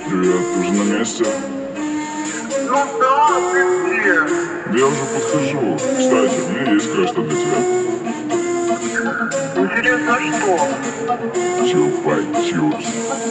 Привет, ты уже на месте? Ну да, ты где? Да я уже подхожу. Кстати, у меня есть кое-что для тебя. Интересно, что? Чупа-чупс.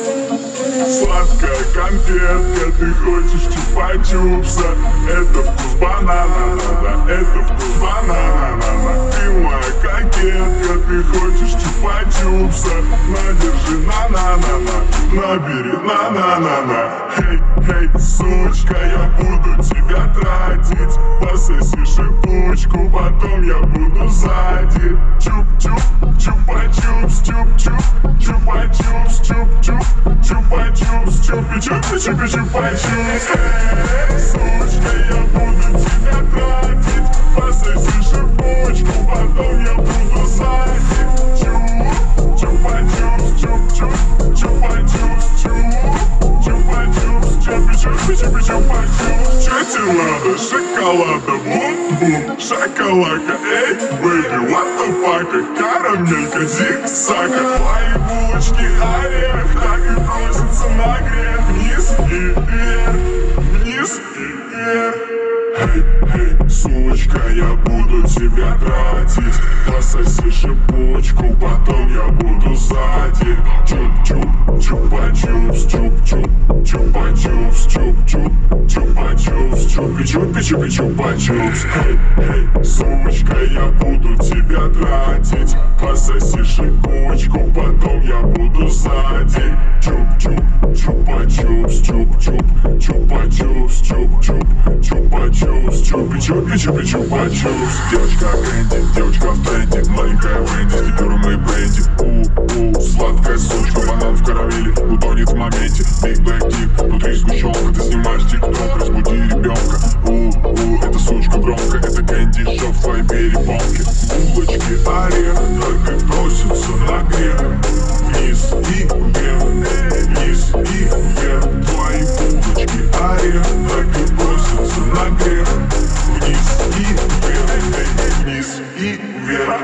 Сладкая конфетка, ты хочешь чупа-чупса. Это вкус банана, да, это вкус банана. Ты моя кокетка, ты хочешь чупа-чупса. Надержи на-на-на-на, набери на-на-на-на. Эй, сучка, я буду тебя тратить. Пососи шипучку, потом я буду сзади. Чуп-чуп, чупа-чупс, чуп-чуп, чупа-чупс, чуп-чуп, чупа-чупс, чупи-чупи, чупи-чупа-чупс. Эй, сучка, я буду тебя тратить. Пососи шипучку, потом я буду сзади. Чуп, чупа-чупс, чуп-чуп, чупа-чупс, чуп, чупа-чупс, чупи-чупи, чупи-чупа-чупс. Чё тебе надо? Шоколада, бум-бум, шоколадка, эй, бэйби, what the fuck, карамелька, зиг, сахар. Твои булочки орех, так и просится на грех. Вниз и вверх, вниз и вверх. Эй, сучка, я буду тебя тратить. Пососи шипучку, потом я буду сзади. Чуп-чуп, чупа-чупс, чуп-чуп, чупа-чупс, чуп-чуп, чупа-чупс, чупи-чупи, чупи-чупа-чупс. Эй, сучка, я буду тебя тратить. Пососи шипучку, потом я буду сзади. Чуп-чуп, чупа-чупс, чуп-чуп, чупа-чупс, чуп-чуп, чупа-чупс, чупи-чупи, чупи-чупа-чупс. Девочка Энди, девочка в тренде, маленькая Венди, с дебюром и бренди. Сладкая сучка, банан в карамели, утонет в моменте. Big Black Deep, внутри сгущенка, ты снимаешь тик-ток, разбуди ребенка. Эта сучка громко, это кэнди шоп в твоей перепонке. Булочки орех, так и просятся на грех. Вниз и вверх, вниз и вверх. Твои булочки орех, так и просятся на грех. Вниз и вверх, вниз и вверх.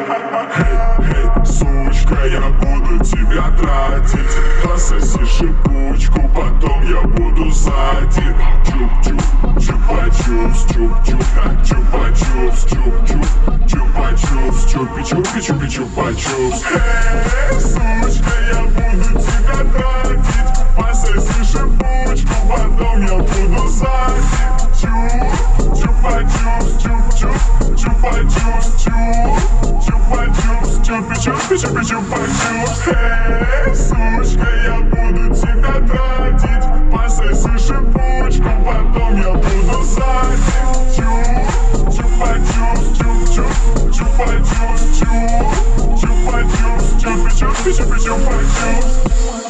Эй, сучка, я буду тебя тратить. Пососи шипучку, потом я буду сзади. Чуп-чуп, чупа-чупс, чуп-чуп, чупа-чупс, чуп-чуп, чупа-чупс, чупи-чупи, чупи-чупа-чупс. Эй, сучка, я буду тебя тратить. Пососи шипучку, потом я буду сзади. Чуп, чупа-чупс, чуп-чуп, чупа-чупс, чуп, чупа-чупс, чупи-чупи, чупи-чупа-чупс. Эй, сучка, я буду тебя тратить. Пососи шипучку, потом я буду сзади. Чуп, чупа-чупс, чуп-чуп, чупа-чупс, чуп, чупа-чупс, чупи-чупи, чупи-чупа-чупс.